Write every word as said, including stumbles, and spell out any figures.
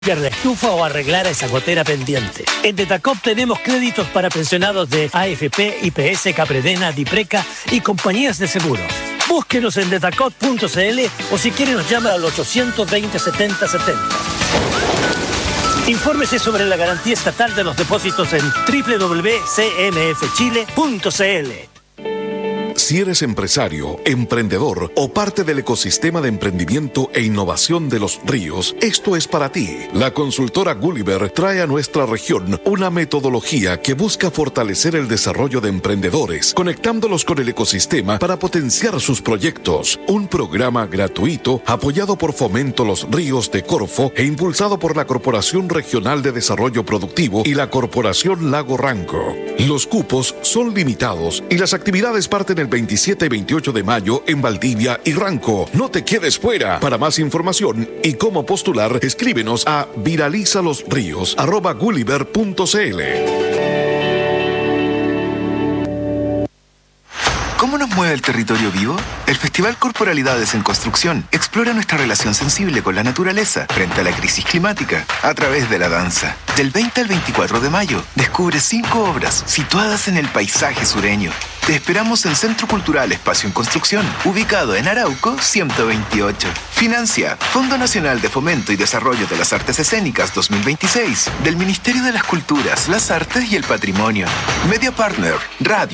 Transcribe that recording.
la estufa o arreglar esa gotera pendiente. En Detacop tenemos créditos para pensionados de A F P, I P S, Capredena, Dipreca y compañías de seguros. Búsquenos en detacop punto c l o si quiere nos llama al ochocientos veinte, setenta setenta. Infórmese sobre la garantía estatal de los depósitos en doble u doble u doble u punto c m f chile punto c l. Si eres empresario, emprendedor o parte del ecosistema de emprendimiento e innovación de Los Ríos, esto es para ti. La consultora Gulliver trae a nuestra región una metodología que busca fortalecer el desarrollo de emprendedores, conectándolos con el ecosistema para potenciar sus proyectos. Un programa gratuito apoyado por Fomento Los Ríos de Corfo e impulsado por la Corporación Regional de Desarrollo Productivo y la Corporación Lago Ranco. Los cupos son limitados y las actividades parten el veintisiete y veintiocho de mayo en Valdivia y Ranco. No te quedes fuera. Para más información y cómo postular, escríbenos a viralizalosríos arroba gulliver punto c l. ¿Cómo nos mueve el territorio vivo? El Festival Corporalidades en Construcción explora nuestra relación sensible con la naturaleza frente a la crisis climática a través de la danza. Del veinte al veinticuatro de mayo, descubre cinco obras situadas en el paisaje sureño. Te esperamos en Centro Cultural Espacio en Construcción, ubicado en Arauco ciento veintiocho. Financia Fondo Nacional de Fomento y Desarrollo de las Artes Escénicas dos mil veintiséis del Ministerio de las Culturas, las Artes y el Patrimonio. Media Partner, Radio